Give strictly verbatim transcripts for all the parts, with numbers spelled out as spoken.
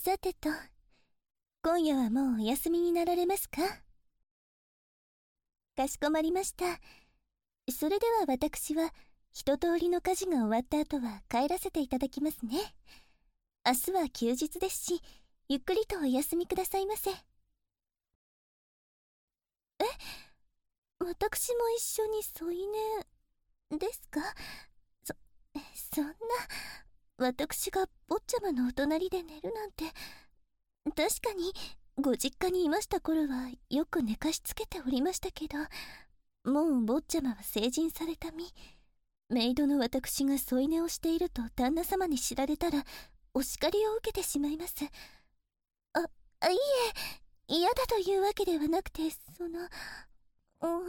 さてと、今夜はもうお休みになられますか？かしこまりました。それでは私は一通りの家事が終わった後は帰らせていただきますね。明日は休日ですし、ゆっくりとお休みくださいませ。え、私も一緒に添い寝ですか？そ、そんな、私が坊ちゃまのお隣で寝るなんて。確かにご実家にいました頃はよく寝かしつけておりましたけど、もう坊ちゃまは成人された身、メイドの私が添い寝をしていると旦那様に知られたらお叱りを受けてしまいます。あ、あいえ、嫌だというわけではなくて、その、うん、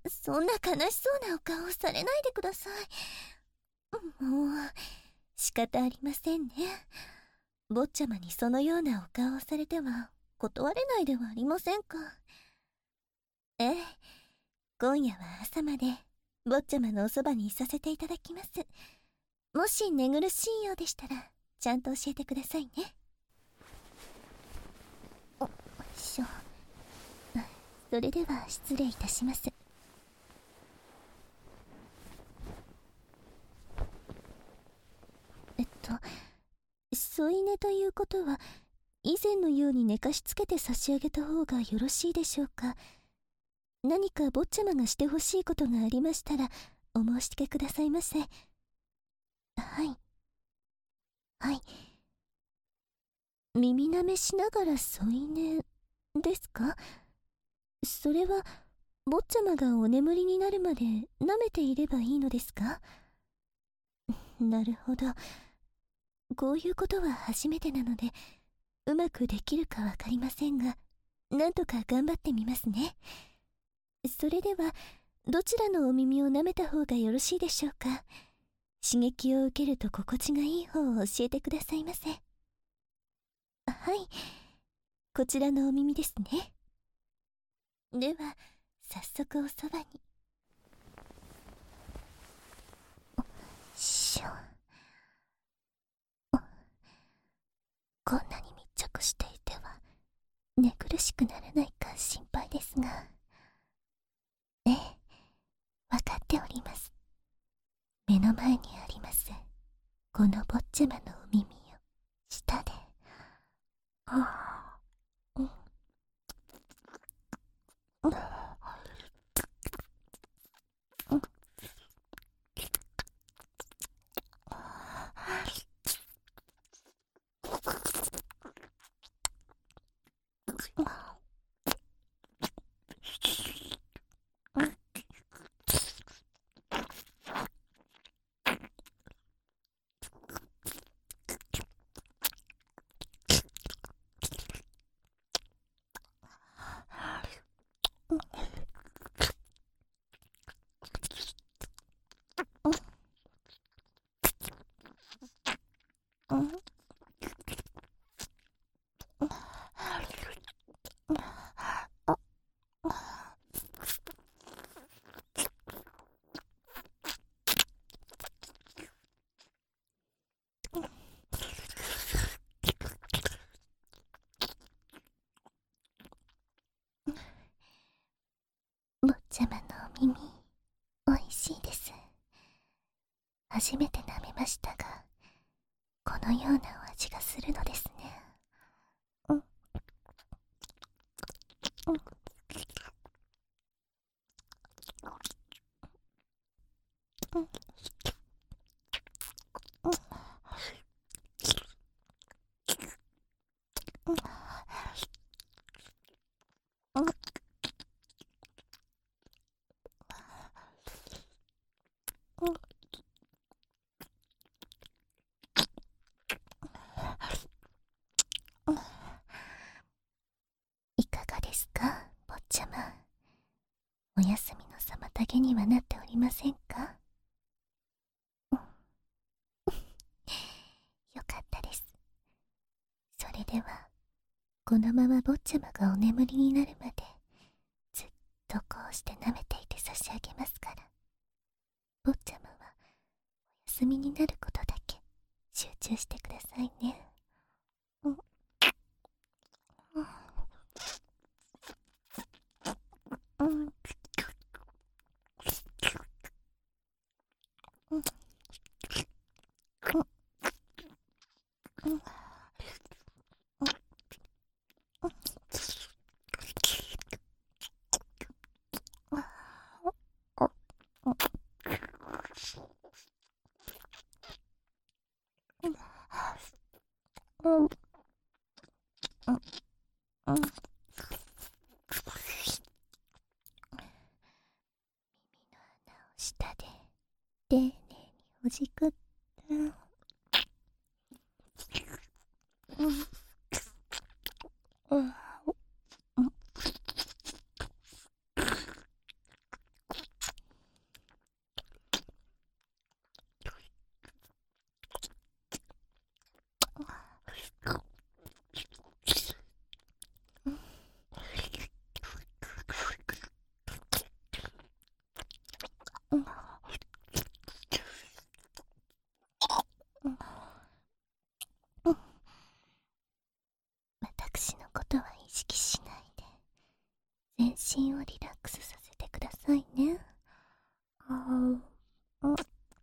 そんな悲しそうなお顔をされないでください。もう仕方ありませんね。坊ちゃまにそのようなお顔をされては断れないではありませんか。ええ、今夜は朝まで坊ちゃまのおそばにいさせていただきます。もし寝苦しいようでしたらちゃんと教えてくださいね。お、よいしょ。それでは失礼いたします。えっと添い寝ということは以前のように寝かしつけて差し上げた方がよろしいでしょうか。何か坊ちゃまがしてほしいことがありましたらお申し付けくださいませ。はいはい。耳なめしながら添い寝ですか？それは坊ちゃまがお眠りになるまで舐めていればいいのですか？なるほど。こういうことは初めてなのでうまくできるかわかりませんが、なんとか頑張ってみますね。それではどちらのお耳を舐めた方がよろしいでしょうか。刺激を受けると心地がいい方を教えてくださいませ。はい、こちらのお耳ですね。では早速おそばに。おしょ。こんなに密着していては寝苦しくならないか心配ですが。ええ、分かっております。目の前にありますこの坊ちゃまのお耳を舌で、はあ、うん、うん、うん、うん、坊ちゃまのお耳おいしいです。初めて舐めましたがこのようなお味がするのですね。うん、うん、うん、うん、うん、うん、うん、いかがですか坊ちゃま。お休みの妨げにはなっておりませんか？うん、よかったです。それではこのまま坊ちゃまがお眠りになるまでずっとこうして舐めていて差し上げますから、坊ちゃまはお休みになることだけ集中してくださいね。うん、 下で丁寧にほじくって、うんうん私のことは意識しないで、全身をリラックスさせてくださいね。あーうん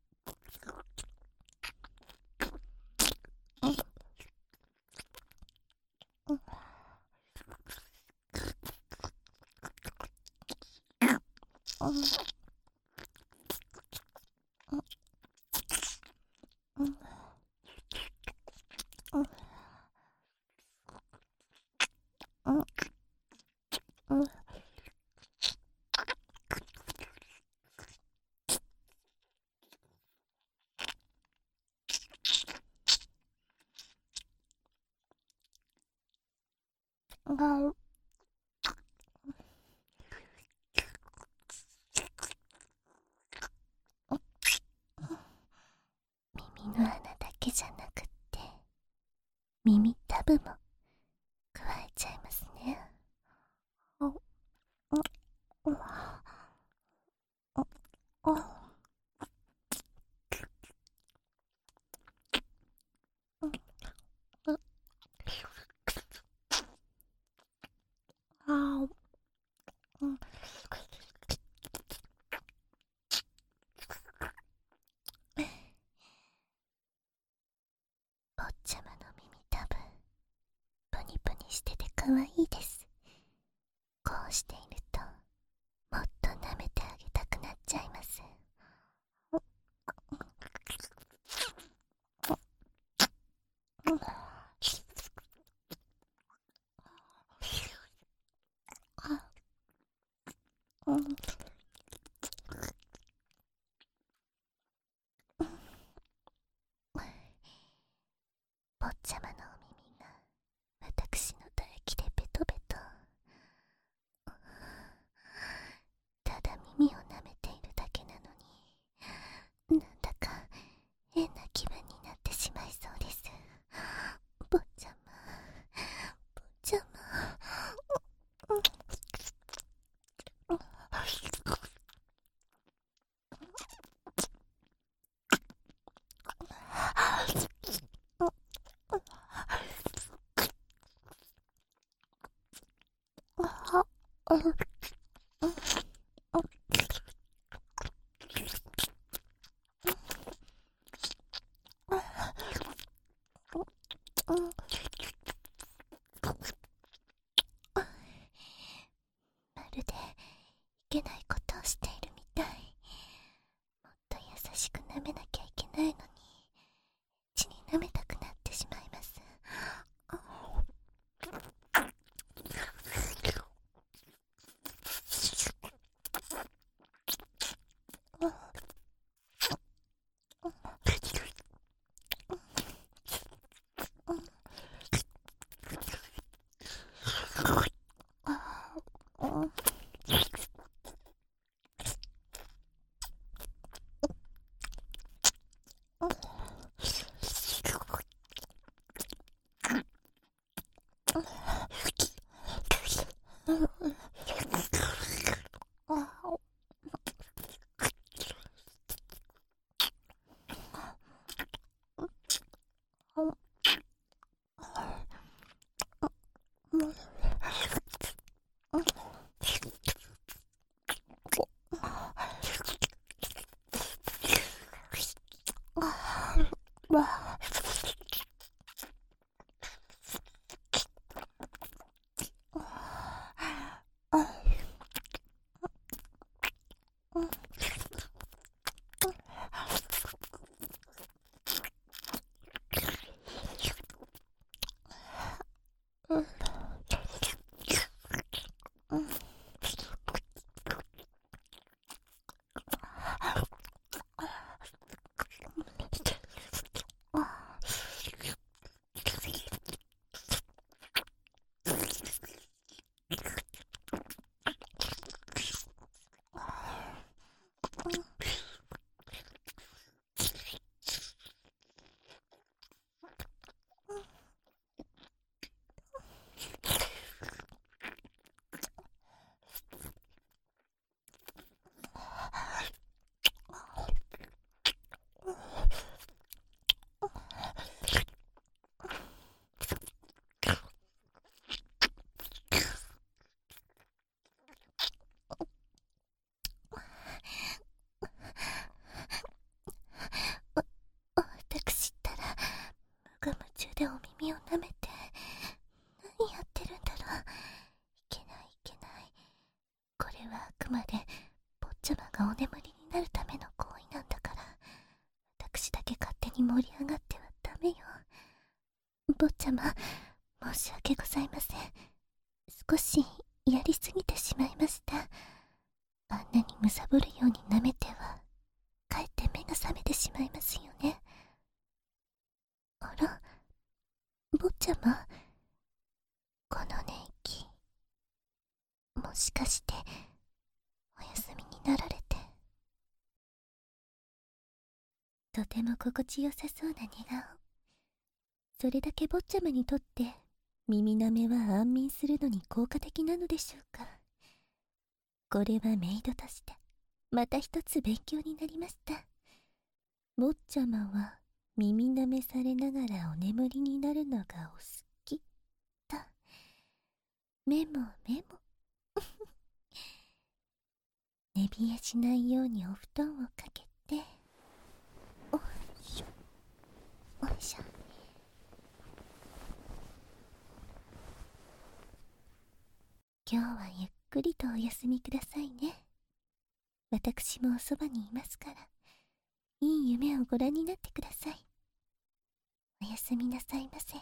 が耳の穴だけじゃなくって耳たぶも加えちゃいますね。ああああああうん坊ちゃまの耳たぶプニプニしててかわいいです。こうしているともっと舐めてあげたくなっちゃいます。うん坊ちゃまのお耳が私の唾液でベトベト。ただ耳を舐めているだけなのに、なんだか変な気分になってしまいそうです。坊ちゃま、坊ちゃま。まるでいけないことをしているみたい。もっと優しく舐めなきゃいけないのに、血に舐めたくなってしまいます。 坊ちゃま、申し訳ございません。少しやりすぎてしまいました。あんなにむさぼるように舐めては、かえって目が覚めてしまいますよね。あら、坊ちゃま、この寝息、もしかしてお休みになられて。とても心地よさそうな寝顔。それだけ坊ちゃまにとって耳なめは安眠するのに効果的なのでしょうか。これはメイドとしてまた一つ勉強になりました。坊ちゃまは耳なめされながらお眠りになるのがお好きと。メモメモ寝冷えしないようにお布団をかけて、おいしょおいしょ。今日はゆっくりとお休みくださいね。私もおそばにいますから、いい夢をご覧になってください。おやすみなさいませ。